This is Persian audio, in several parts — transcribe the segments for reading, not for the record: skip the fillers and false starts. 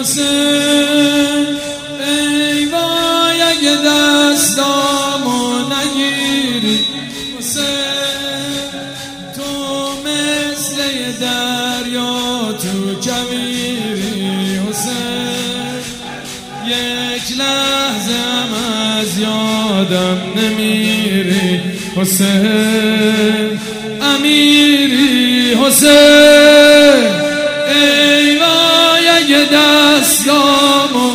حسین ای وای اگه دستامو نگیری حسین تو مثل دریا تو کویری حسین یک لحظه از یادم نمیری حسین امیری حسین ای وای اگه دستامو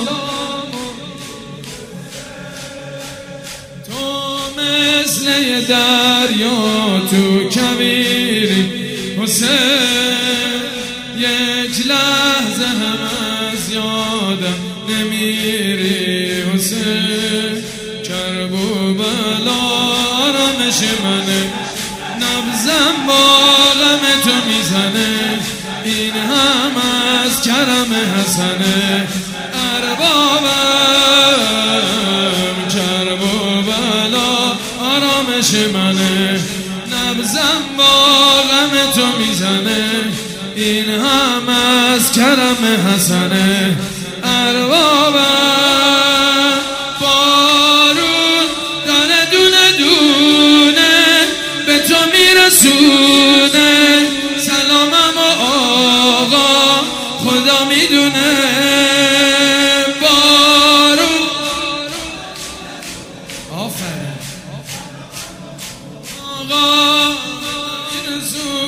تو مثل دریا تو کویری حسین یک لحظه هم از یادم نمیری حسین کرب و بلا آرامش منه نبضم با غم تو میزنه این هم از کرم حسنه اربابم کرب و بلا آرامش منه نبضم با غم تو میزنه این هم از کرم حسنه اربابم بارون داره دونه دونه به تو میرسونه سلامم و آقا خدا میدونه بارون آفرین آقا میرسونه